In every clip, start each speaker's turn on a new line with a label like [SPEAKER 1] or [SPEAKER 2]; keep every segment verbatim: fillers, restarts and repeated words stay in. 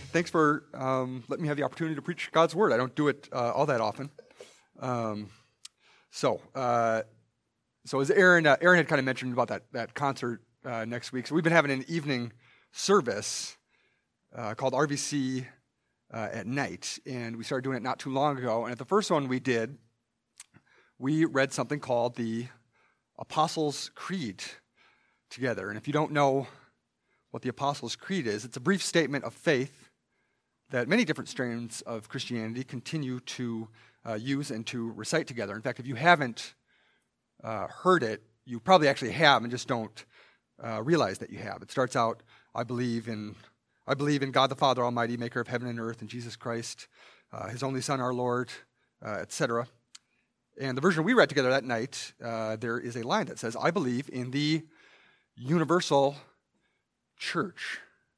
[SPEAKER 1] thanks for um, letting me have the opportunity to preach God's Word. I don't do it uh, all that often. Um, so, uh, so as Aaron, uh, Aaron had kind of mentioned about that that concert uh, next week, so we've been having an evening service uh, called R V C uh, at night, and we started doing it not too long ago. And at the first one we did, we read something called the Apostles' Creed together. And if you don't know what the Apostles' Creed is, it's a brief statement of faith that many different strains of Christianity continue to uh, use and to recite together. In fact, if you haven't uh, heard it, you probably actually have and just don't uh, realize that you have. It starts out, I believe in I believe in God the Father Almighty, maker of heaven and earth, and Jesus Christ, uh, his only Son, our Lord, uh, et cetera. And the version we read together that night, uh, there is a line that says, I believe in the universal church.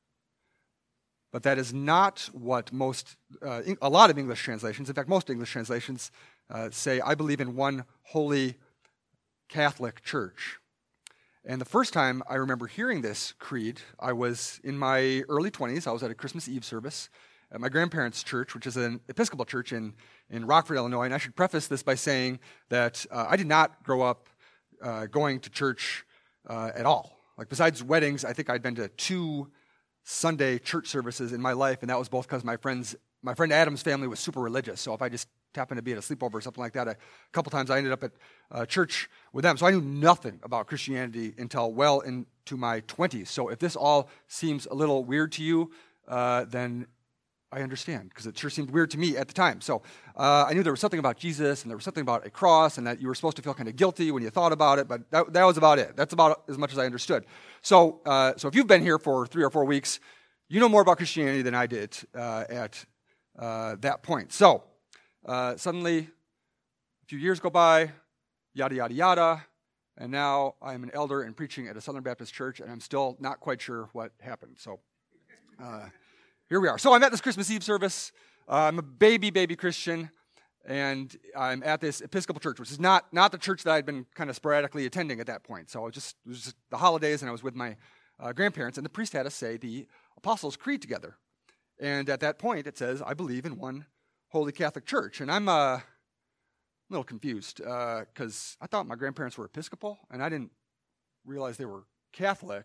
[SPEAKER 1] But that is not what most, uh, a lot of English translations, in fact, most English translations uh, say, I believe in one holy Catholic church. And the first time I remember hearing this creed, I was in my early twenties. I was at a Christmas Eve service at my grandparents' church, which is an Episcopal church in, in Rockford, Illinois. And I should preface this by saying that uh, I did not grow up uh, going to church uh, at all. Like, besides weddings, I think I'd been to two Sunday church services in my life, and that was both because my friends, my friend Adam's family was super religious. So if I just happened to be at a sleepover or something like that, a couple times I ended up at uh, church with them. So I knew nothing about Christianity until well into my twenties. So if this all seems a little weird to you, uh, then I understand, because it sure seemed weird to me at the time. So uh, I knew there was something about Jesus, and there was something about a cross, and that you were supposed to feel kind of guilty when you thought about it, but that, that was about it. That's about as much as I understood. So uh, so if you've been here for three or four weeks, you know more about Christianity than I did uh, at uh, that point. So uh, suddenly, a few years go by, yada, yada, yada, and now I'm an elder and preaching at a Southern Baptist church, and I'm still not quite sure what happened. So Uh, Here we are. So I'm at this Christmas Eve service. Uh, I'm a baby, baby Christian, and I'm at this Episcopal church, which is not, not the church that I'd been kind of sporadically attending at that point. So it was just, it was just the holidays, and I was with my uh, grandparents, and the priest had us say the Apostles' Creed together. And at that point, it says, I believe in one holy Catholic church. And I'm uh, a little confused, because uh, I thought my grandparents were Episcopal, and I didn't realize they were Catholic.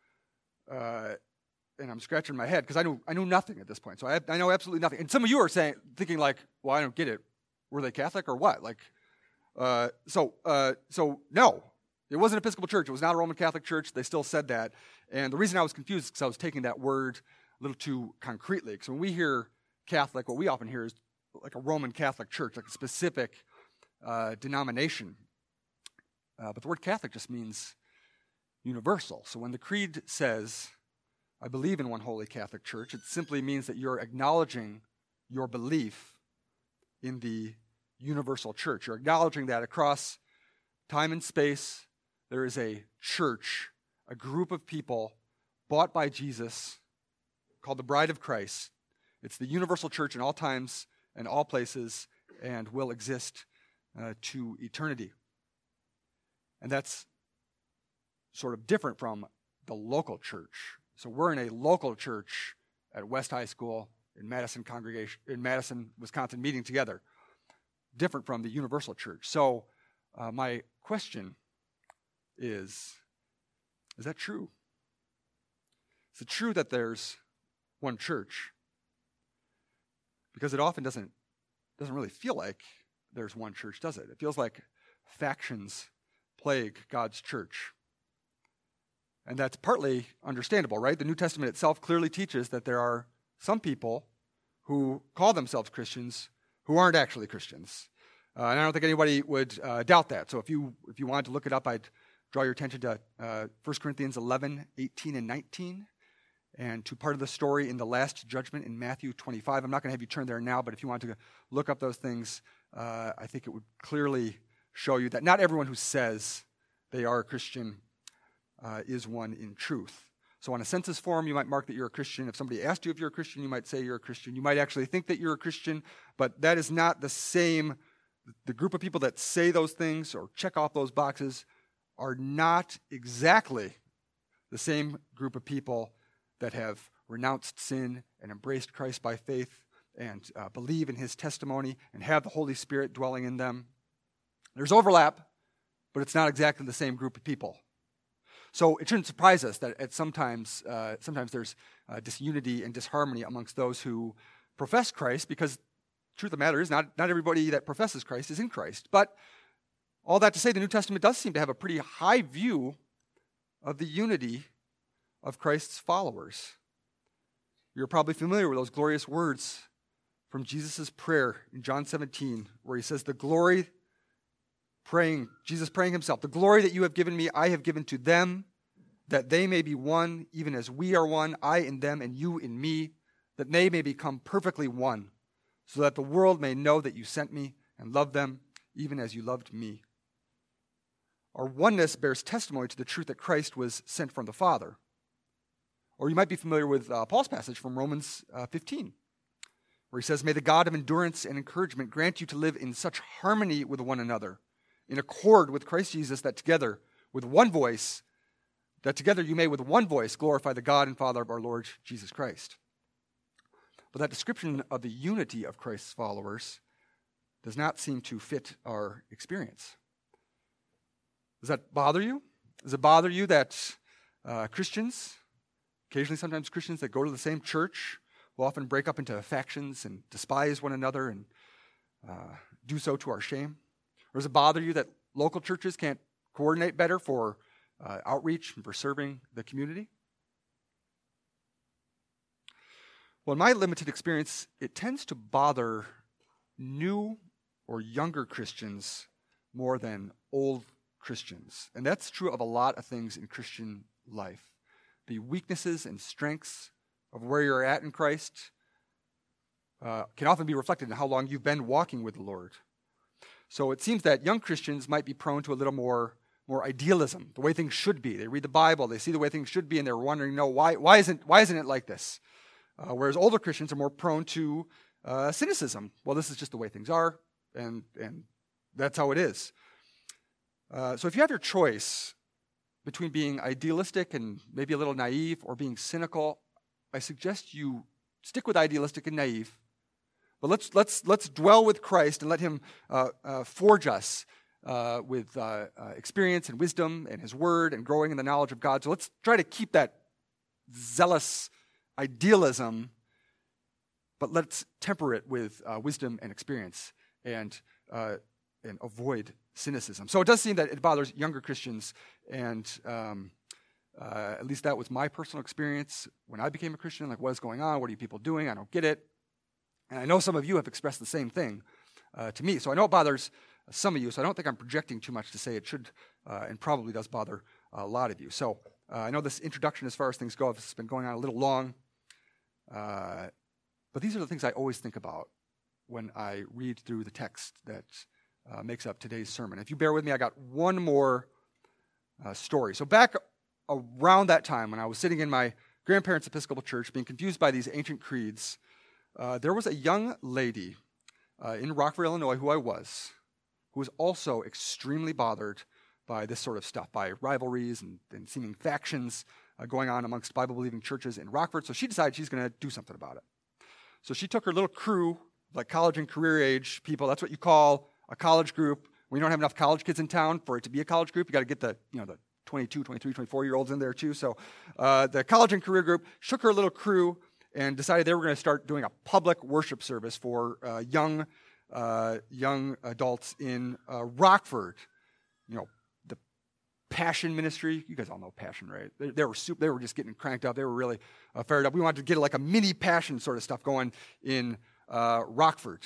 [SPEAKER 1] Uh And I'm scratching my head because I knew I knew nothing at this point. So I, I know absolutely nothing. And some of you are saying, thinking like, "Well, I don't get it. Were they Catholic or what?" Like, uh, so uh, so no, it wasn't an Episcopal church. It was not a Roman Catholic church. They still said that. And the reason I was confused is because I was taking that word a little too concretely. Because when we hear Catholic, what we often hear is like a Roman Catholic church, like a specific uh, denomination. Uh, but the word Catholic just means universal. So when the creed says, I believe in one holy Catholic church, it simply means that you're acknowledging your belief in the universal church. You're acknowledging that across time and space, there is a church, a group of people bought by Jesus called the Bride of Christ. It's the universal church in all times and all places and will exist uh, to eternity. And that's sort of different from the local church. So we're in a local church at West High School in Madison, congregation in Madison, Wisconsin, meeting together, different from the universal church. So uh, my question is, is that true? Is it true that there's one church? Because it often doesn't doesn't really feel like there's one church, does it? It feels like factions plague God's church. And that's partly understandable, right? The New Testament itself clearly teaches that there are some people who call themselves Christians who aren't actually Christians. Uh, and I don't think anybody would uh, doubt that. So if you if you wanted to look it up, I'd draw your attention to uh, First Corinthians eleven, eighteen, and nineteen, and to part of the story in the Last Judgment in Matthew twenty-five. I'm not going to have you turn there now, but if you want to look up those things, uh, I think it would clearly show you that not everyone who says they are a Christian Uh, is one in truth. So on a census form, you might mark that you're a Christian. If somebody asked you if you're a Christian, you might say you're a Christian. You might actually think that you're a Christian, but that is not the same. The group of people that say those things or check off those boxes are not exactly the same group of people that have renounced sin and embraced Christ by faith and uh, believe in his testimony and have the Holy Spirit dwelling in them. There's overlap, but it's not exactly the same group of people. So it shouldn't surprise us that at sometimes, uh, sometimes there's uh, disunity and disharmony amongst those who profess Christ, because the truth of the matter is not, not everybody that professes Christ is in Christ. But all that to say, the New Testament does seem to have a pretty high view of the unity of Christ's followers. You're probably familiar with those glorious words from Jesus' prayer in John seventeen, where he says, the glory, praying, Jesus praying himself, the glory that you have given me, I have given to them, that they may be one, even as we are one, I in them and you in me, that they may become perfectly one, so that the world may know that you sent me and loved them, even as you loved me. Our oneness bears testimony to the truth that Christ was sent from the Father. Or you might be familiar with uh, Paul's passage from Romans uh, fifteen, where he says, may the God of endurance and encouragement grant you to live in such harmony with one another, in accord with Christ Jesus, that together, with one voice, that together you may with one voice glorify the God and Father of our Lord Jesus Christ. But that description of the unity of Christ's followers does not seem to fit our experience. Does that bother you? Does it bother you that uh, Christians, occasionally sometimes Christians that go to the same church, will often break up into factions and despise one another and uh, do so to our shame? Or does it bother you that local churches can't coordinate better for uh, outreach and for serving the community? Well, in my limited experience, it tends to bother new or younger Christians more than old Christians. And that's true of a lot of things in Christian life. The weaknesses and strengths of where you're at in Christ uh, can often be reflected in how long you've been walking with the Lord. So it seems that young Christians might be prone to a little more, more idealism, the way things should be. They read the Bible, they see the way things should be, and they're wondering, no, why, why, isn't, why isn't it like this? Uh, whereas older Christians are more prone to uh, cynicism. Well, this is just the way things are, and, and that's how it is. Uh, so if you have your choice between being idealistic and maybe a little naive or being cynical, I suggest you stick with idealistic and naive. But let's let's let's dwell with Christ and let him uh, uh, forge us uh, with uh, uh, experience and wisdom and his word and growing in the knowledge of God. So let's try to keep that zealous idealism, but let's temper it with uh, wisdom and experience and uh, and avoid cynicism. So it does seem that it bothers younger Christians, and um, uh, at least that was my personal experience when I became a Christian. Like, what is going on? What are you people doing? I don't get it. And I know some of you have expressed the same thing uh, to me. So I know it bothers some of you, so I don't think I'm projecting too much to say it should uh, and probably does bother a lot of you. So uh, I know this introduction as far as things go, this has been going on a little long, uh, but these are the things I always think about when I read through the text that uh, makes up today's sermon. If you bear with me, I got one more uh, story. So back around that time when I was sitting in my grandparents' Episcopal church being confused by these ancient creeds, uh, there was a young lady uh, in Rockford, Illinois, who I was, who was also extremely bothered by this sort of stuff, by rivalries and, and seeming factions uh, going on amongst Bible-believing churches in Rockford. So she decided she's going to do something about it. So she took her little crew, like college and career age people. That's what you call a college group. We don't have enough college kids in town for it to be a college group. You got to get the, you know, the twenty-two, twenty-three, twenty-four-year-olds in there too. So uh, the college and career group shook her little crew and decided they were going to start doing a public worship service for uh, young uh, young adults in uh, Rockford. You know, the Passion Ministry. You guys all know Passion, right? They, they were super, they were just getting cranked up. They were really uh, fired up. We wanted to get like a mini Passion sort of stuff going in uh, Rockford.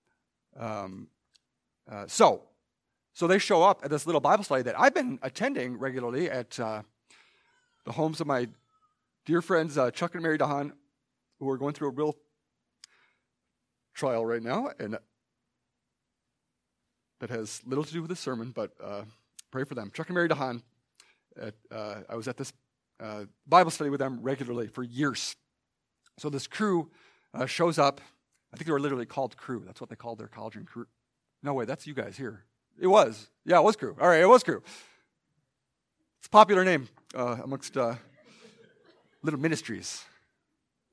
[SPEAKER 1] Um, uh, so, so they show up at this little Bible study that I've been attending regularly at uh, the homes of my dear friends uh, Chuck and Mary Dahan, who are going through a real trial right now, and that has little to do with this sermon, but uh, pray for them. Chuck and Mary Dahan, at, uh, I was at this uh, Bible study with them regularly for years. So this crew uh, shows up. I think they were literally called crew. That's what they called their college and crew. No way, that's you guys here. It was. Yeah, it was crew. All right, it was crew. It's a popular name uh, amongst uh, little ministries.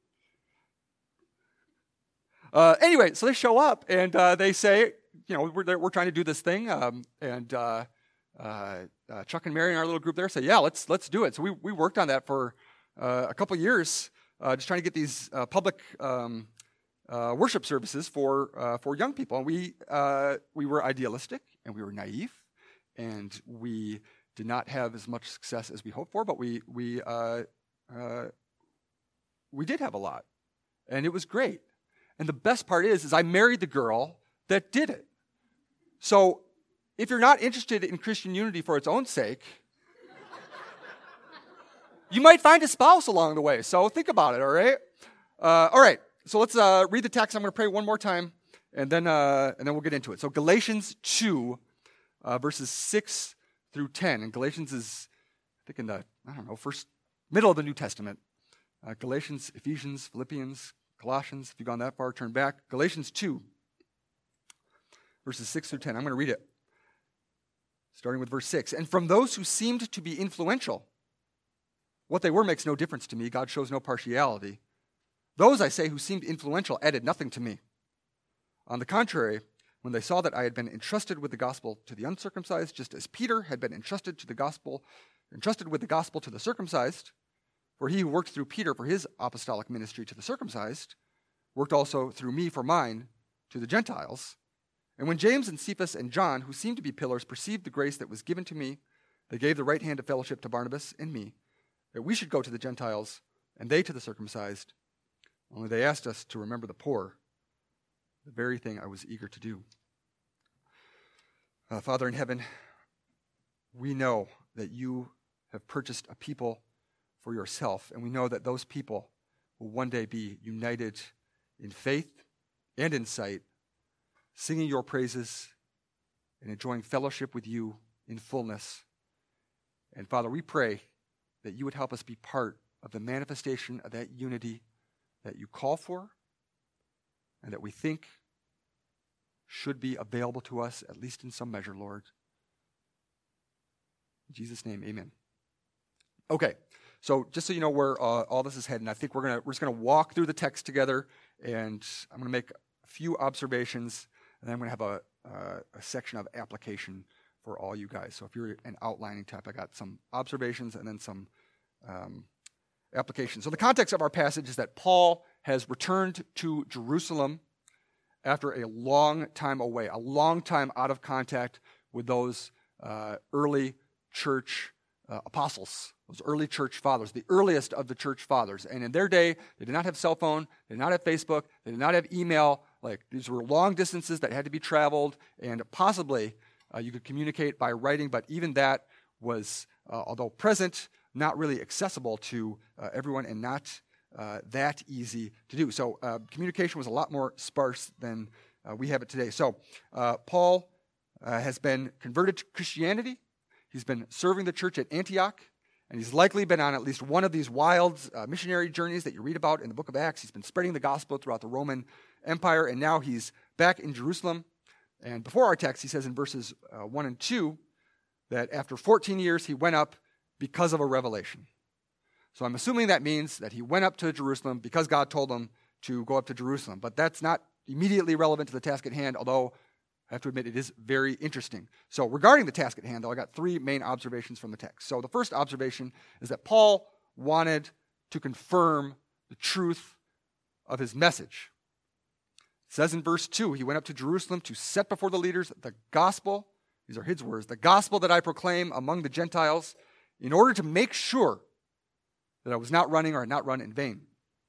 [SPEAKER 1] Uh, anyway, so they show up and uh, they say, you know, we're we're trying to do this thing, um, and uh, uh, uh, Chuck and Mary in our little group there say, yeah, let's let's do it. So we we worked on that for uh, a couple of years, uh, just trying to get these uh, public um, uh, worship services for uh, for young people. And we uh, we were idealistic and we were naive, and we did not have as much success as we hoped for, but we we uh, uh, we did have a lot, and it was great. And the best part is, is I married the girl that did it. So if you're not interested in Christian unity for its own sake, you might find a spouse along the way. So think about it, all right? Uh, all right, so let's uh, read the text. I'm going to pray one more time, and then uh, and then we'll get into it. So Galatians two, uh, verses six through ten. And Galatians is, I think, in the, I don't know, first, middle of the New Testament. Uh, Galatians, Ephesians, Philippians, Colossians, if you've gone that far, turn back. Galatians two, verses six through ten. I'm going to read it, starting with verse six. And from those who seemed to be influential, what they were makes no difference to me. God shows no partiality. Those, I say, who seemed influential added nothing to me. On the contrary, when they saw that I had been entrusted with the gospel to the uncircumcised, just as Peter had been entrusted to the gospel, entrusted with the gospel to the circumcised, for he who worked through Peter for his apostolic ministry to the circumcised, worked also through me for mine to the Gentiles. And when James and Cephas and John, who seemed to be pillars, perceived the grace that was given to me, they gave the right hand of fellowship to Barnabas and me, that we should go to the Gentiles, and they to the circumcised. Only they asked us to remember the poor, the very thing I was eager to do. Uh, Father in heaven, we know that you have purchased a people for yourself, and we know that those people will one day be united in faith and in sight, singing your praises and enjoying fellowship with you in fullness. And Father, we pray that you would help us be part of the manifestation of that unity that you call for and that we think should be available to us, at least in some measure, Lord. In Jesus' name, amen. Okay, so just so you know where uh, all this is heading, I think we're gonna we're just gonna walk through the text together, and I'm gonna make a few observations, and then I'm gonna have a uh, a section of application for all you guys. So if you're an outlining type, I got some observations and then some um, applications. So the context of our passage is that Paul has returned to Jerusalem after a long time away, a long time out of contact with those uh, early church uh, apostles, those early church fathers, the earliest of the church fathers. And in their day, they did not have cell phone, they did not have Facebook, they did not have email. Like, these were long distances that had to be traveled, and possibly uh, you could communicate by writing, but even that was, uh, although present, not really accessible to uh, everyone and not uh, that easy to do. So uh, communication was a lot more sparse than uh, we have it today. So uh, Paul uh, has been converted to Christianity. He's been serving the church at Antioch, and he's likely been on at least one of these wild uh, missionary journeys that you read about in the book of Acts. He's been spreading the gospel throughout the Roman Empire, and now he's back in Jerusalem. And before our text, he says in verses uh, one and two that after fourteen years, he went up because of a revelation. So I'm assuming that means that he went up to Jerusalem because God told him to go up to Jerusalem. But that's not immediately relevant to the task at hand, although I have to admit it is very interesting. So regarding the task at hand, though, I got three main observations from the text. So the first observation is that Paul wanted to confirm the truth of his message. It says in verse two, he went up to Jerusalem to set before the leaders the gospel, these are his words, the gospel that I proclaim among the Gentiles, in order to make sure that I was not running or had not run in vain.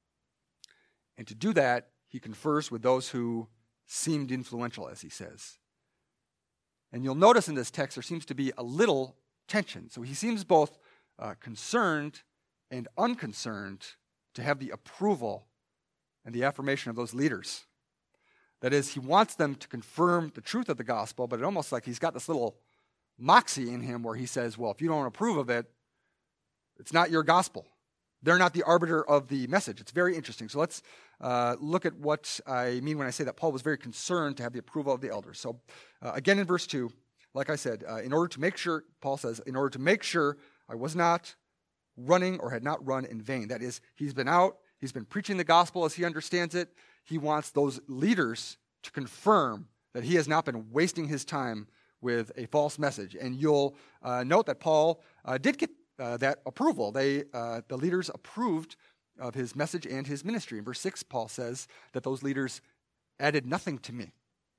[SPEAKER 1] And to do that, he confers with those who seemed influential, as he says. And you'll notice in this text there seems to be a little tension. So he seems both uh, concerned and unconcerned to have the approval and the affirmation of those leaders. That is, he wants them to confirm the truth of the gospel, but it's almost like he's got this little moxie in him where he says, well, if you don't approve of it, it's not your gospel. They're not the arbiter of the message. It's very interesting. So let's uh, look at what I mean when I say that Paul was very concerned to have the approval of the elders. So uh, again in verse two, like I said, uh, in order to make sure, Paul says, in order to make sure I was not running or had not run in vain. That is, he's been out, he's been preaching the gospel as he understands it, he wants those leaders to confirm that he has not been wasting his time with a false message. And you'll uh, note that Paul uh, did get uh, that approval. They, uh, the leaders approved of his message and his ministry. In verse six, Paul says that those leaders added nothing to me.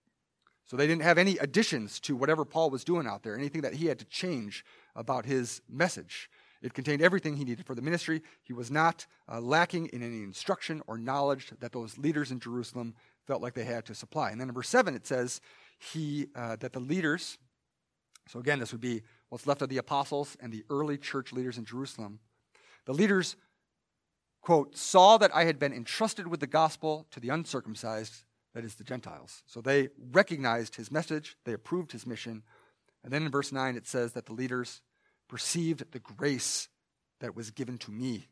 [SPEAKER 1] So they didn't have any additions to whatever Paul was doing out there, anything that he had to change about his message. It contained everything he needed for the ministry. He was not uh, lacking in any instruction or knowledge that those leaders in Jerusalem felt like they had to supply. And then in verse seven, it says he uh, that the leaders, so again, this would be what's left of the apostles and the early church leaders in Jerusalem, the leaders, quote, saw that I had been entrusted with the gospel to the uncircumcised, that is, the Gentiles. So they recognized his message, they approved his mission. And then in verse nine, it says that the leaders perceived the grace that was given to me.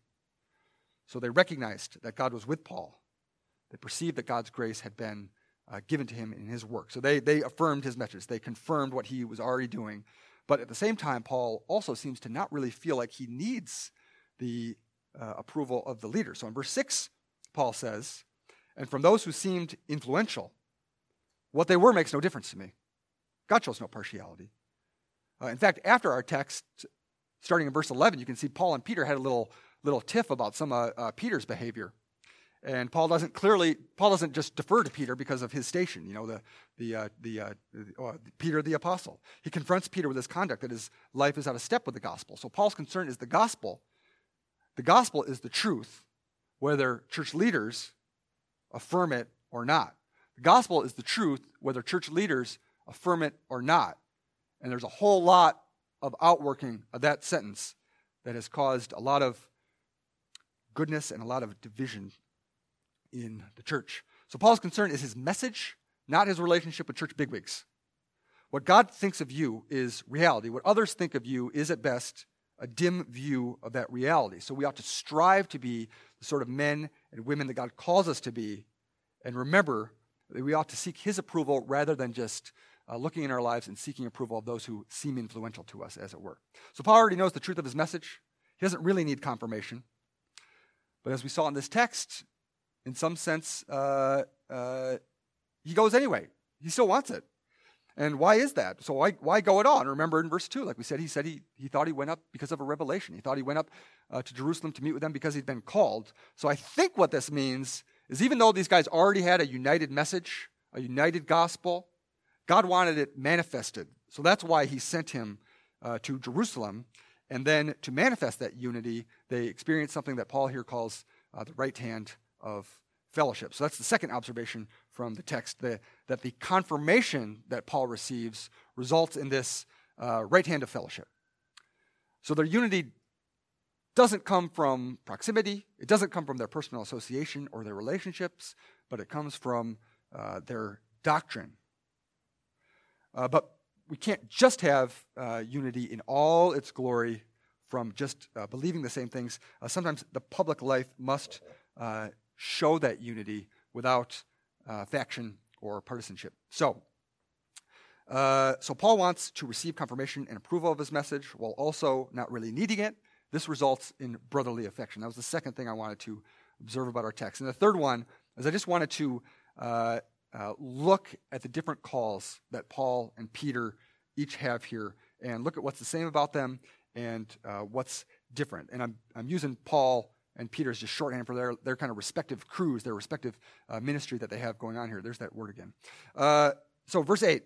[SPEAKER 1] So they recognized that God was with Paul. They perceived that God's grace had been uh, given to him in his work. So they, they affirmed his message. They confirmed what he was already doing. But at the same time, Paul also seems to not really feel like he needs the uh, approval of the leader. So in verse six, Paul says, and from those who seemed influential, what they were makes no difference to me. God shows no partiality. Uh, in fact, after our text, starting in verse eleven, you can see Paul and Peter had a little little tiff about some of uh, Peter's behavior. And Paul doesn't clearly, Paul doesn't just defer to Peter because of his station, you know, the the uh, the uh, uh, Peter the apostle. He confronts Peter with his conduct, that his life is out of step with the gospel. So Paul's concern is the gospel. The gospel is the truth, whether church leaders affirm it or not. The gospel is the truth, whether church leaders affirm it or not. And there's a whole lot of outworking of that sentence that has caused a lot of goodness and a lot of division in the church. So Paul's concern is his message, not his relationship with church bigwigs. What God thinks of you is reality. What others think of you is at best a dim view of that reality. So we ought to strive to be the sort of men and women that God calls us to be, and remember that we ought to seek his approval rather than just uh, looking in our lives and seeking approval of those who seem influential to us, as it were. So Paul already knows the truth of his message. He doesn't really need confirmation. But as we saw in this text, in some sense, uh, uh, he goes anyway. He still wants it. And why is that? So why, why go at all? And remember in verse two, like we said, he said he, he thought he went up because of a revelation. He thought he went up uh, to Jerusalem to meet with them because he'd been called. So I think what this means is even though these guys already had a united message, a united gospel, God wanted it manifested. So that's why he sent him uh, to Jerusalem. And then to manifest that unity, they experienced something that Paul here calls uh, the right hand of fellowship. So that's the second observation from the text, the, that the confirmation that Paul receives results in this uh, right hand of fellowship. So their unity doesn't come from proximity, it doesn't come from their personal association or their relationships, but it comes from uh, their doctrine. Uh, but we can't just have uh, unity in all its glory from just uh, believing the same things. Uh, sometimes the public life must uh, show that unity without uh, faction or partisanship. So, uh, so Paul wants to receive confirmation and approval of his message while also not really needing it. This results in brotherly affection. That was the second thing I wanted to observe about our text. And the third one is I just wanted to uh, uh, look at the different calls that Paul and Peter each have here and look at what's the same about them and uh, what's different. And I'm, I'm using Paul and Peter's just shorthand for their, their kind of respective crews, their respective uh, ministry that they have going on here. There's that word again. Uh, so verse eight.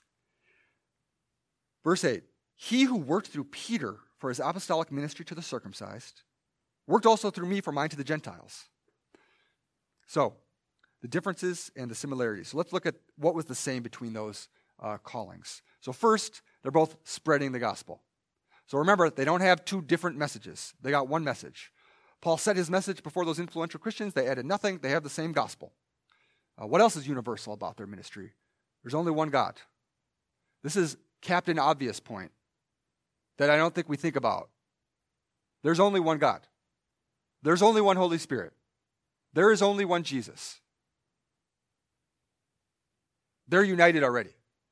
[SPEAKER 1] Verse eight. He who worked through Peter for his apostolic ministry to the circumcised worked also through me for mine to the Gentiles. So the differences and the similarities. So let's look at what was the same between those uh, callings. So first, they're both spreading the gospel. So remember, they don't have two different messages. They got one message. Paul said his message before those influential Christians. They added nothing. They have the same gospel. Uh, what else is universal about their ministry? There's only one God. This is Captain Obvious point that I don't think we think about. There's only one God. There's only one Holy Spirit. There is only one Jesus. They're united already.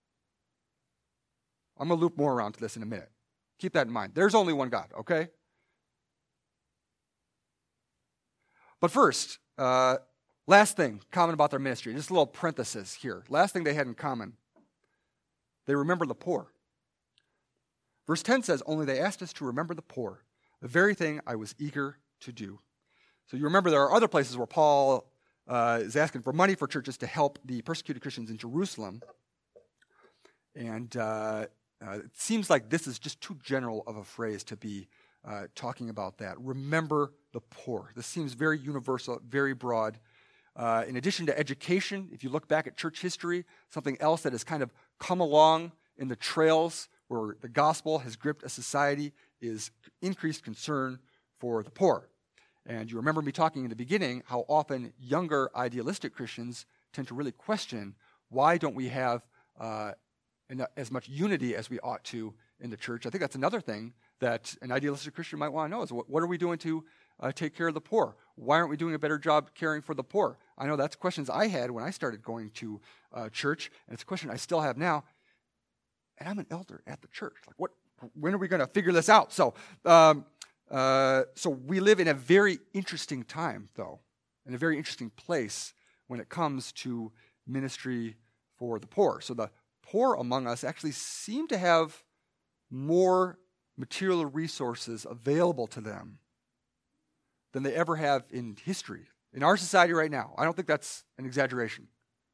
[SPEAKER 1] I'm going to loop more around to this in a minute. Keep that in mind. There's only one God, okay? But first, uh, Last thing common about their ministry, just a little parenthesis here. Last thing they had in common, they remember the poor. Verse ten says, only they asked us to remember the poor, the very thing I was eager to do. So you remember there are other places where Paul uh, is asking for money for churches to help the persecuted Christians in Jerusalem. And uh, uh, it seems like this is just too general of a phrase to be uh, talking about that. Remember the poor. This seems very universal, very broad. Uh, in addition to education, if you look back at church history, something else that has kind of come along in the trails where the gospel has gripped a society is increased concern for the poor. And you remember me talking in the beginning how often younger idealistic Christians tend to really question, why don't we have uh, as much unity as we ought to in the church? I think that's another thing that an idealistic Christian might want to know is, what are we doing to uh, take care of the poor? Why aren't we doing a better job caring for the poor? I know that's questions I had when I started going to uh, church, and it's a question I still have now. And I'm an elder at the church. Like, what? When are we going to figure this out? So, um, uh, so we live in a very interesting time, though, in a very interesting place when it comes to ministry for the poor. So the poor among us actually seem to have more material resources available to them than they ever have in history, in our society right now. I don't think that's an exaggeration.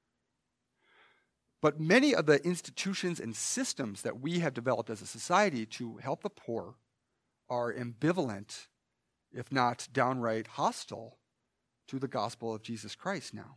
[SPEAKER 1] But many of the institutions and systems that we have developed as a society to help the poor are ambivalent, if not downright hostile, to the gospel of Jesus Christ now.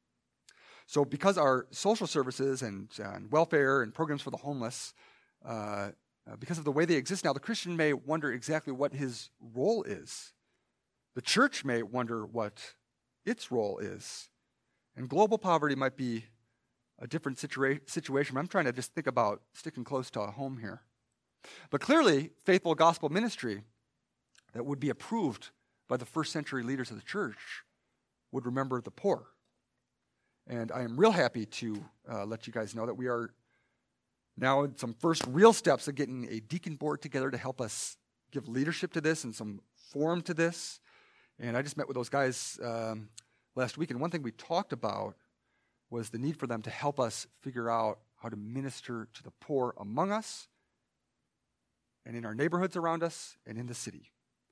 [SPEAKER 1] So because our social services and, uh, and welfare and programs for the homeless, uh, uh, because of the way they exist now, the Christian may wonder exactly what his role is. The church may wonder what its role is. And global poverty might be a different situa- situation. I'm trying to just think about sticking close to home here. But clearly, faithful gospel ministry that would be approved by the first century leaders of the church would remember the poor. And I am real happy to uh, let you guys know that we are now in some first real steps of getting a deacon board together to help us give leadership to this and some form to this. And I just met with those guys um, last week, and one thing we talked about was the need for them to help us figure out how to minister to the poor among us and in our neighborhoods around us and in the city.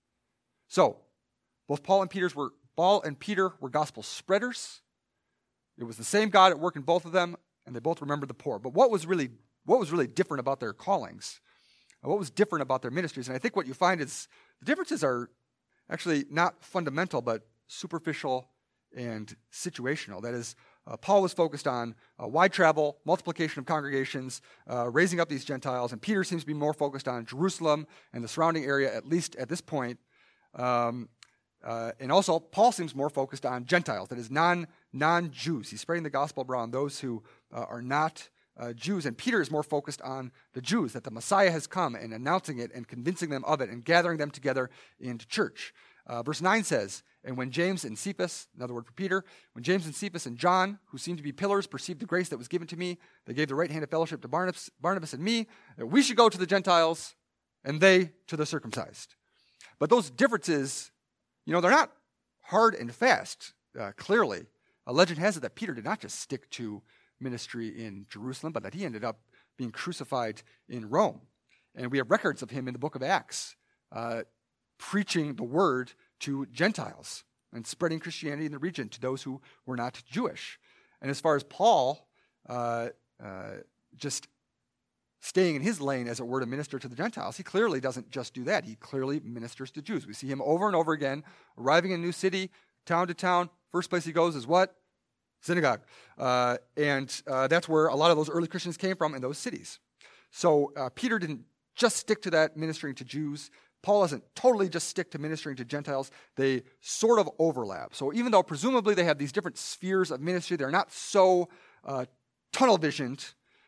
[SPEAKER 1] So, both Paul and Peter's were Paul and Peter were gospel spreaders. It was the same God at work in both of them, and they both remembered the poor. But what was really what was really different about their callings? What was different about their ministries? And I think what you find is the differences are actually not fundamental, but superficial and situational. That is, Uh, Paul was focused on uh, wide travel, multiplication of congregations, uh, raising up these Gentiles, and Peter seems to be more focused on Jerusalem and the surrounding area, at least at this point. Um, uh, and also, Paul seems more focused on Gentiles, that is, non, non-Jews. He's spreading the gospel around those who uh, are not uh, Jews, and Peter is more focused on the Jews, that the Messiah has come, and announcing it and convincing them of it and gathering them together into church. Uh, verse nine says, and when James and Cephas, another word for Peter, when James and Cephas and John, who seemed to be pillars, perceived the grace that was given to me, they gave the right hand of fellowship to Barnabas, Barnabas and me, that we should go to the Gentiles, and they to the circumcised. But those differences, you know, they're not hard and fast, uh, clearly. A legend has it that Peter did not just stick to ministry in Jerusalem, but that he ended up being crucified in Rome. And we have records of him in the book of Acts, uh, preaching the word to Gentiles and spreading Christianity in the region to those who were not Jewish. And as far as Paul, uh, uh, just staying in his lane, as it were, to minister to the Gentiles, he clearly doesn't just do that. He clearly ministers to Jews. We see him over and over again, arriving in a new city, town to town. First place he goes is what? Synagogue. Uh, and uh, that's where a lot of those early Christians came from, in those cities. So uh, Peter didn't just stick to that, ministering to Jews. Paul doesn't totally just stick to ministering to Gentiles. They sort of overlap. So even though presumably they have these different spheres of ministry, they're not so uh, tunnel-visioned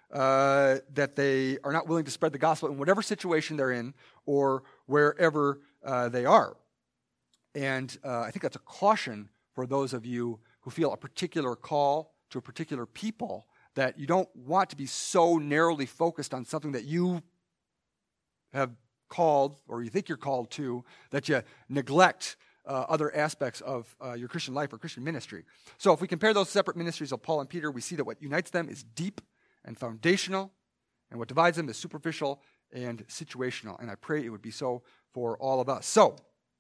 [SPEAKER 1] uh, that they are not willing to spread the gospel in whatever situation they're in or wherever uh, they are. And uh, I think that's a caution for those of you who feel a particular call to a particular people, that you don't want to be so narrowly focused on something that you have called, or you think you're called to, that you neglect uh, other aspects of uh, your Christian life or Christian ministry. So if we compare those separate ministries of Paul and Peter, we see that what unites them is deep and foundational, and what divides them is superficial and situational. And I pray it would be so for all of us. So,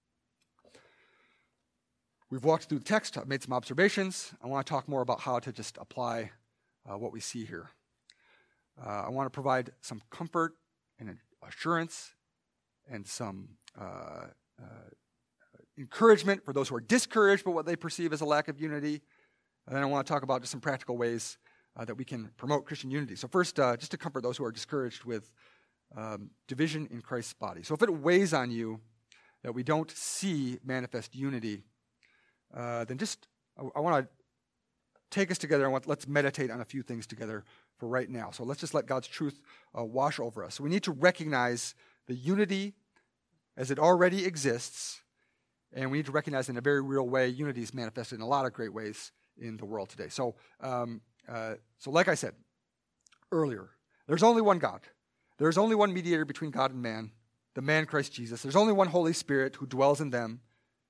[SPEAKER 1] we've walked through the text. I've made some observations. I want to talk more about how to just apply uh, what we see here. Uh, I want to provide some comfort and assurance and some uh, uh, encouragement for those who are discouraged by what they perceive as a lack of unity. And then I want to talk about just some practical ways uh, that we can promote Christian unity. So first, uh, just to comfort those who are discouraged with um, division in Christ's body. So if it weighs on you that we don't see manifest unity, uh, then just, I, I want to take us together and want, let's meditate on a few things together for right now. So let's just let God's truth uh, wash over us. So we need to recognize the unity as it already exists, and we need to recognize in a very real way unity is manifested in a lot of great ways in the world today. So, um, uh, so like I said earlier, there's only one God. There's only one mediator between God and man, the man Christ Jesus. There's only one Holy Spirit who dwells in them,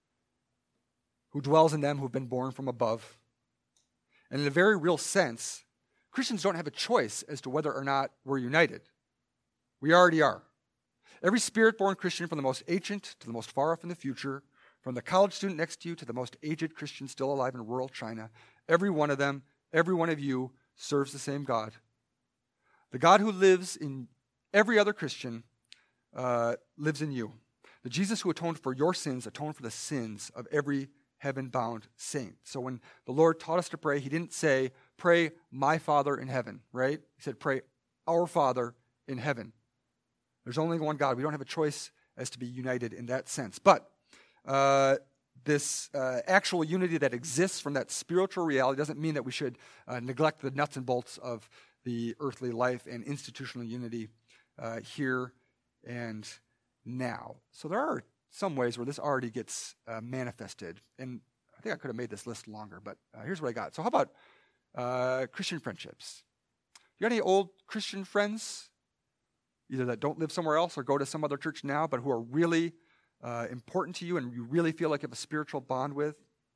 [SPEAKER 1] who dwells in them who've been born from above. And in a very real sense, Christians don't have a choice as to whether or not we're united. We already are. Every Spirit-born Christian, from the most ancient to the most far off in the future, from the college student next to you to the most aged Christian still alive in rural China, every one of them, every one of you serves the same God. The God who lives in every other Christian uh, lives in you. The Jesus who atoned for your sins atoned for the sins of every heaven-bound saint. So when the Lord taught us to pray, he didn't say, pray my Father in heaven, right? He said, pray our Father in heaven. There's only one God. We don't have a choice as to be united in that sense. But uh, this uh, actual unity that exists from that spiritual reality doesn't mean that we should uh, neglect the nuts and bolts of the earthly life and institutional unity uh, here and now. So there are some ways where this already gets uh, manifested. And I think I could have made this list longer, but uh, here's what I got. So how about uh, Christian friendships? You got any old Christian friends, either that don't live somewhere else or go to some other church now, but who are really uh, important to you and you really feel like you have a spiritual bond with?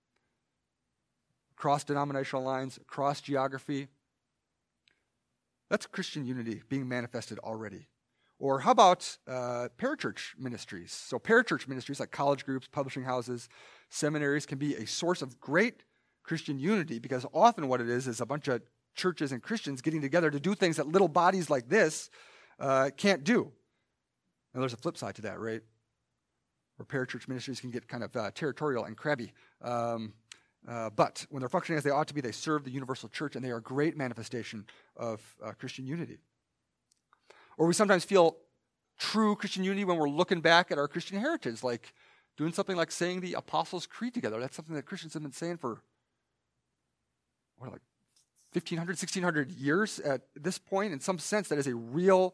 [SPEAKER 1] Across denominational lines, across geography. That's Christian unity being manifested already. Or how about uh, parachurch ministries? So parachurch ministries like college groups, publishing houses, seminaries can be a source of great Christian unity, because often what it is is a bunch of churches and Christians getting together to do things that little bodies like this uh, can't do. Now there's a flip side to that, right? Where parachurch ministries can get kind of uh, territorial and crabby. Um, uh, but when they're functioning as they ought to be, they serve the universal church, and they are a great manifestation of uh, Christian unity. Or we sometimes feel true Christian unity when we're looking back at our Christian heritage, like doing something like saying the Apostles' Creed together. That's something that Christians have been saying for, what, like fifteen hundred, sixteen hundred years at this point. In some sense, that is a real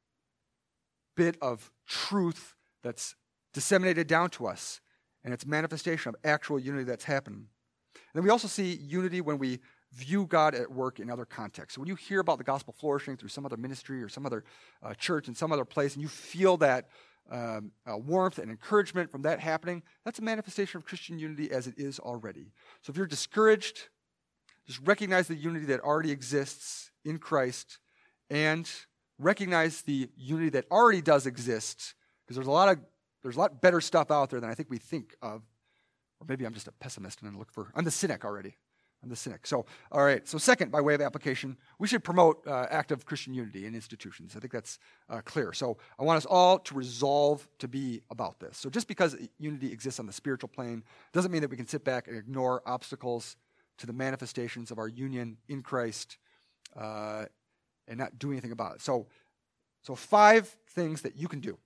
[SPEAKER 1] bit of truth that's disseminated down to us, and it's manifestation of actual unity that's happened. And then we also see unity when we view God at work in other contexts. So when you hear about the gospel flourishing through some other ministry or some other uh, church in some other place, and you feel that um, uh, warmth and encouragement from that happening, that's a manifestation of Christian unity as it is already. So if you're discouraged, just recognize the unity that already exists in Christ, and recognize the unity that already does exist, because there's a lot of there's a lot better stuff out there than I think we think of. Or maybe I'm just a pessimist and I look for I'm the cynic already. I'm the cynic. So, all right. So second, by way of application, we should promote uh, active Christian unity in institutions. I think that's uh, clear. So I want us all to resolve to be about this. So just because unity exists on the spiritual plane doesn't mean that we can sit back and ignore obstacles to the manifestations of our union in Christ uh, and not do anything about it. So, so five things that you can do.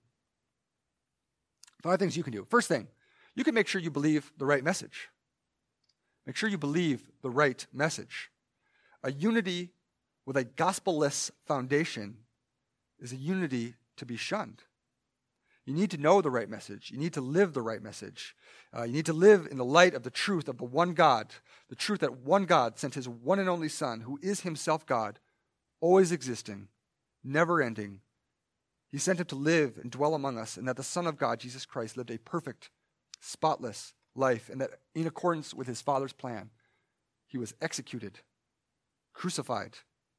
[SPEAKER 1] Five things you can do. First thing, you can make sure you believe the right message. Make sure you believe the right message. A unity with a gospel-less foundation is a unity to be shunned. You need to know the right message. You need to live the right message. Uh, you need to live in the light of the truth of the one God, the truth that one God sent his one and only Son, who is himself God, always existing, never ending. He sent him to live and dwell among us, and that the Son of God, Jesus Christ, lived a perfect, spotless life, and that in accordance with his Father's plan, he was executed, crucified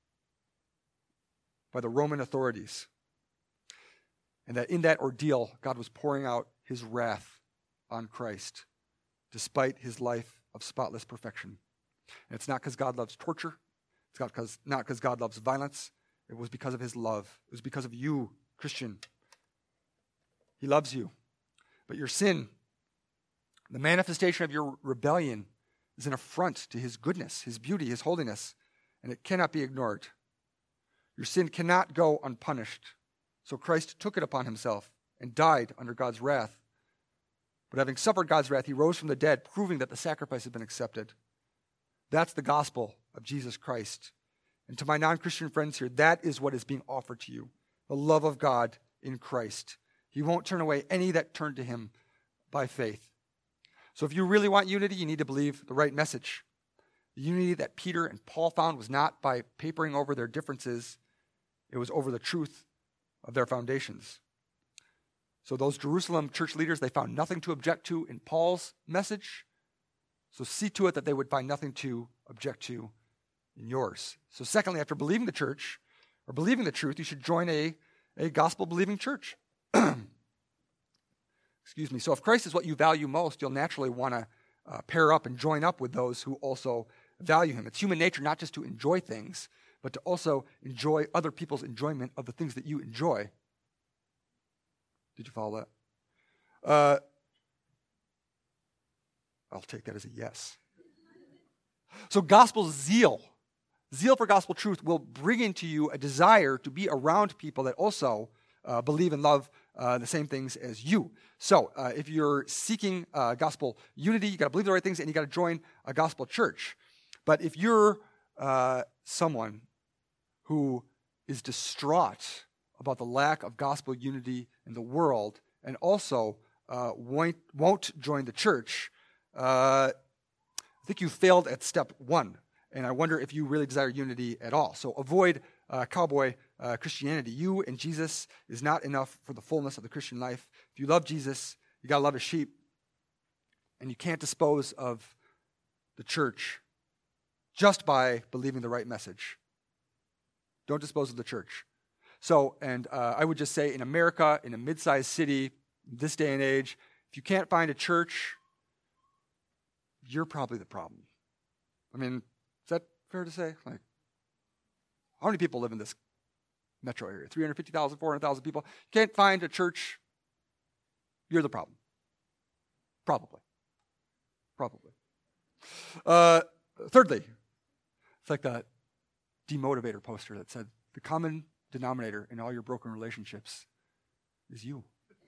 [SPEAKER 1] by the Roman authorities. And that in that ordeal, God was pouring out his wrath on Christ, despite his life of spotless perfection. And it's not because God loves torture. It's not because not because God loves violence. It was because of his love. It was because of you, Christian. He loves you. But your sin, the manifestation of your rebellion, is an affront to his goodness, his beauty, his holiness, and it cannot be ignored. Your sin cannot go unpunished. So Christ took it upon himself and died under God's wrath. But having suffered God's wrath, he rose from the dead, proving that the sacrifice had been accepted. That's the gospel of Jesus Christ. And to my non-Christian friends here, that is what is being offered to you, the love of God in Christ. He won't turn away any that turn to him by faith. So if you really want unity, you need to believe the right message. The unity that Peter and Paul found was not by papering over their differences. It was over the truth of their foundations. So those Jerusalem church leaders, they found nothing to object to in Paul's message. So see to it that they would find nothing to object to in yours. So secondly, after believing the church, or believing the truth, you should join a, a gospel-believing church. Excuse me. So if Christ is what you value most, you'll naturally want to uh, pair up and join up with those who also value him. It's human nature not just to enjoy things, but to also enjoy other people's enjoyment of the things that you enjoy. Did you follow that? Uh, I'll take that as a yes. So gospel zeal, zeal for gospel truth will bring into you a desire to be around people that also uh, believe and love uh, the same things as you. So uh, if you're seeking uh, gospel unity, you got to believe the right things and you got to join a gospel church. But if you're uh, someone who is distraught about the lack of gospel unity in the world and also uh, won't, won't join the church, uh, I think you failed at step one. And I wonder if you really desire unity at all. So avoid uh, cowboy uh, Christianity. You and Jesus is not enough for the fullness of the Christian life. If you love Jesus, you got to love his sheep. And you can't dispose of the church just by believing the right message. Don't dispose of the church. So, and uh, I would just say in America, in a mid-sized city, this day and age, if you can't find a church, you're probably the problem. I mean, is that fair to say? Like, how many people live in this metro area? three hundred fifty thousand, four hundred thousand people. You can't find a church, you're the problem. Probably. Probably. Uh, thirdly, it's like that demotivator poster that said, the common denominator in all your broken relationships is you.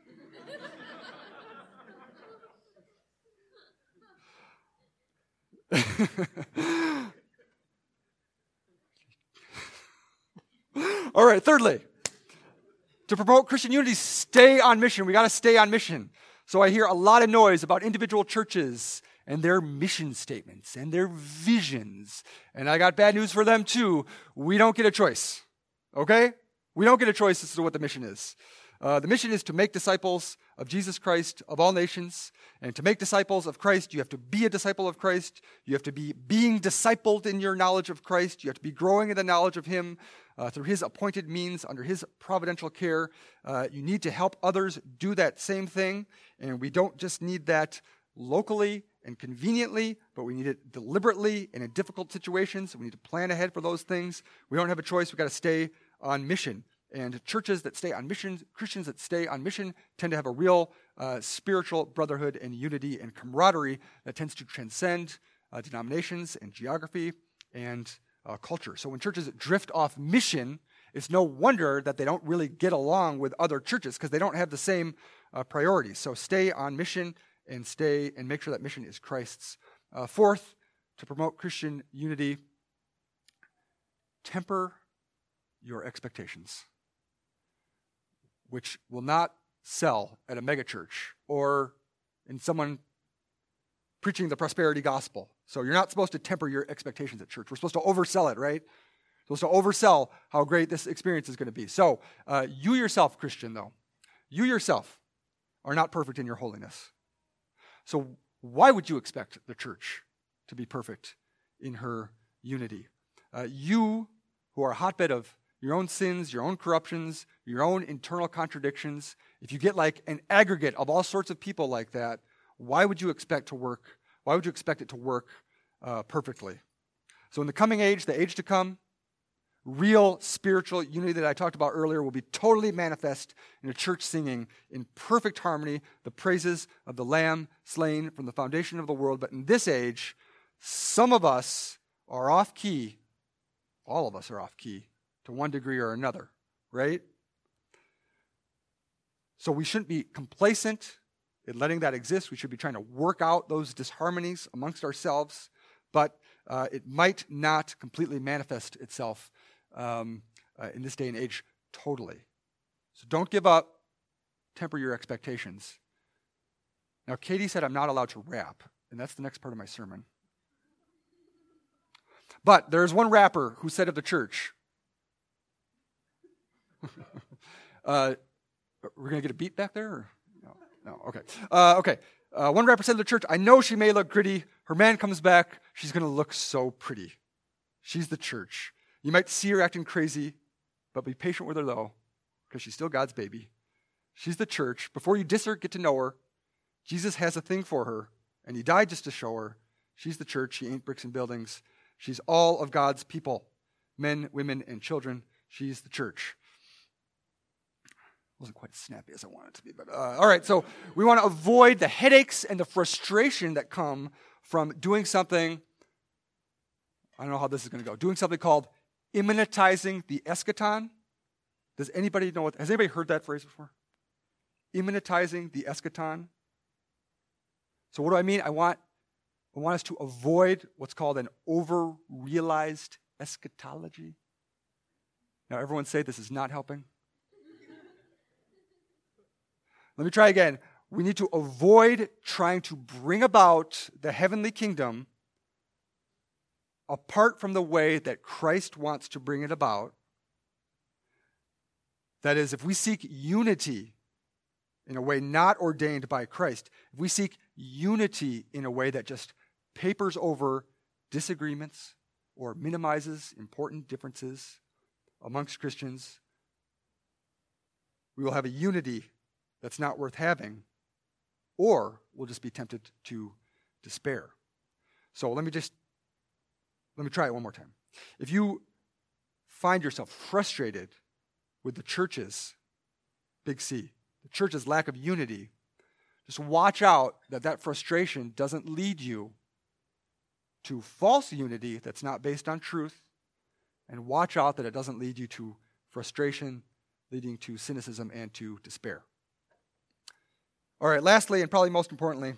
[SPEAKER 1] All right, thirdly, to promote Christian unity, stay on mission. We got to stay on mission. So I hear a lot of noise about individual churches and their mission statements and their visions. And I got bad news for them too. We don't get a choice, okay? We don't get a choice as to what the mission is. Uh, the mission is to make disciples of Jesus Christ of all nations. And to make disciples of Christ, you have to be a disciple of Christ. You have to be being discipled in your knowledge of Christ. You have to be growing in the knowledge of him uh, through his appointed means, under his providential care. Uh, you need to help others do that same thing. And we don't just need that locally and conveniently, but we need it deliberately and in difficult situations. We need to plan ahead for those things. We don't have a choice. We've got to stay on mission. And churches that stay on mission, Christians that stay on mission, tend to have a real uh, spiritual brotherhood and unity and camaraderie that tends to transcend uh, denominations and geography and uh, culture. So when churches drift off mission, it's no wonder that they don't really get along with other churches because they don't have the same uh, priorities. So stay on mission and stay and make sure that mission is Christ's. Uh, fourth, to promote Christian unity, temper your expectations, which will not sell at a megachurch or in someone preaching the prosperity gospel. So you're not supposed to temper your expectations at church. We're supposed to oversell it, right? We're supposed to oversell how great this experience is going to be. So uh, you yourself, Christian, though, you yourself are not perfect in your holiness. So why would you expect the church to be perfect in her unity? Uh, you, who are a hotbed of your own sins, your own corruptions, your own internal contradictions, if you get like an aggregate of all sorts of people like that, why would you expect to work? Why would you expect it to work uh, perfectly? So in the coming age, the age to come, real spiritual unity that I talked about earlier will be totally manifest in a church singing in perfect harmony the praises of the Lamb slain from the foundation of the world. But in this age, some of us are off key. All of us are off key to one degree or another, right? So we shouldn't be complacent in letting that exist. We should be trying to work out those disharmonies amongst ourselves, but uh, it might not completely manifest itself um, uh, in this day and age totally. So don't give up. Temper your expectations. Now, Katie said I'm not allowed to rap, and that's the next part of my sermon. But there's one rapper who said of the church, uh, we're going to get a beat back there? Or? No, no, okay. Uh, okay. Uh, one rapper said of the church, I know she may look gritty. Her man comes back. She's going to look so pretty. She's the church. You might see her acting crazy, but be patient with her, though, because she's still God's baby. She's the church. Before you diss her, get to know her. Jesus has a thing for her, and he died just to show her. She's the church. She ain't bricks and buildings. She's all of God's people, men, women, and children. She's the church. Wasn't quite as snappy as I wanted it to be, but uh, all right. So we want to avoid the headaches and the frustration that come from doing something. I don't know how this is going to go. Doing something called immanentizing the eschaton. Does anybody know what? Has anybody heard that phrase before? Immanentizing the eschaton. So what do I mean? I want, I want us to avoid what's called an over-realized eschatology. Now, everyone say this is not helping. Let me try again. We need to avoid trying to bring about the heavenly kingdom apart from the way that Christ wants to bring it about. That is, if we seek unity in a way not ordained by Christ, if we seek unity in a way that just papers over disagreements or minimizes important differences amongst Christians, we will have a unity that's not worth having, or we'll just be tempted to despair. So let me just, let me try it one more time. If you find yourself frustrated with the church's, big C, the church's lack of unity, just watch out that that frustration doesn't lead you to false unity that's not based on truth, and watch out that it doesn't lead you to frustration leading to cynicism and to despair. All right, lastly, and probably most importantly,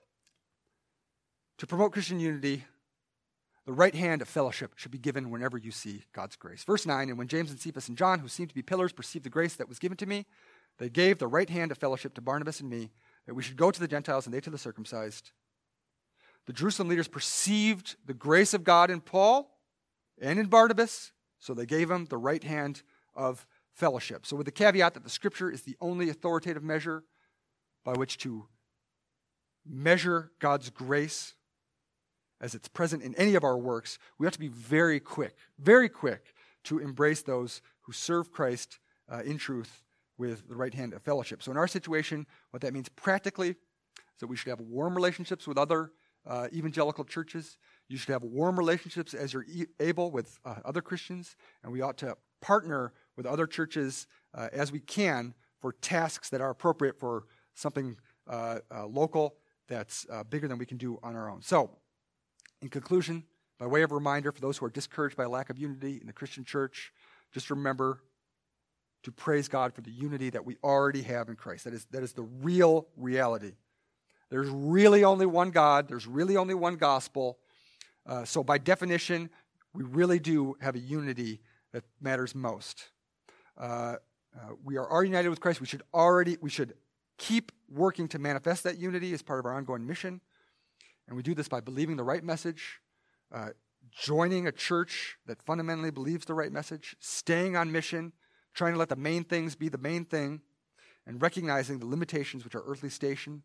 [SPEAKER 1] to promote Christian unity, the right hand of fellowship should be given whenever you see God's grace. Verse nine, and when James and Cephas and John, who seemed to be pillars, perceived the grace that was given to me, they gave the right hand of fellowship to Barnabas and me, that we should go to the Gentiles and they to the circumcised. The Jerusalem leaders perceived the grace of God in Paul and in Barnabas, so they gave him the right hand of fellowship. So with the caveat that the Scripture is the only authoritative measure by which to measure God's grace as it's present in any of our works, we have to be very quick, very quick to embrace those who serve Christ uh, in truth with the right hand of fellowship. So in our situation, what that means practically is that we should have warm relationships with other uh, evangelical churches. You should have warm relationships as you're e- able with uh, other Christians, and we ought to partner with other churches uh, as we can for tasks that are appropriate for something uh, uh, local that's uh, bigger than we can do on our own. So, in conclusion, by way of reminder for those who are discouraged by a lack of unity in the Christian church, just remember to praise God for the unity that we already have in Christ. That is, that is the real reality. There's really only one God. There's really only one gospel. Uh, so by definition, we really do have a unity that matters most. Uh, uh, we are already united with Christ. We should already, we should keep working to manifest that unity as part of our ongoing mission. And we do this by believing the right message, uh, joining a church that fundamentally believes the right message, staying on mission, trying to let the main things be the main thing, and recognizing the limitations which our earthly station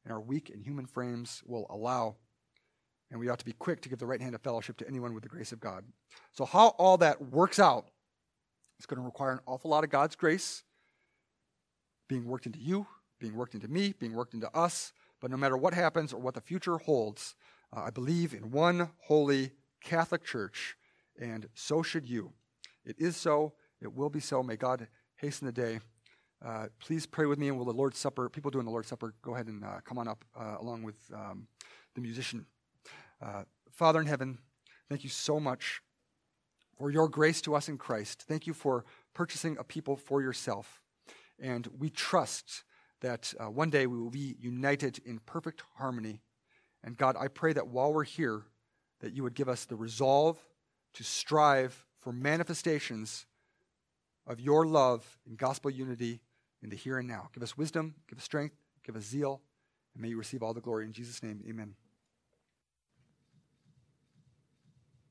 [SPEAKER 1] and our weak and human frames will allow. And we ought to be quick to give the right hand of fellowship to anyone with the grace of God. So how all that works out is going to require an awful lot of God's grace being worked into you, being worked into me, being worked into us. But no matter what happens or what the future holds, uh, I believe in one holy Catholic Church, and so should you. It is so. It will be so. May God hasten the day. Uh, please pray with me, and will the Lord's Supper, people doing the Lord's Supper, go ahead and uh, come on up uh, along with um, the musician. Uh, Father in heaven, thank you so much for your grace to us in Christ. Thank you for purchasing a people for yourself. And we trust that uh, one day we will be united in perfect harmony. And God, I pray that while we're here, that you would give us the resolve to strive for manifestations of your love and gospel unity in the here and now. Give us wisdom, give us strength, give us zeal, and may you receive all the glory. In Jesus' name, amen.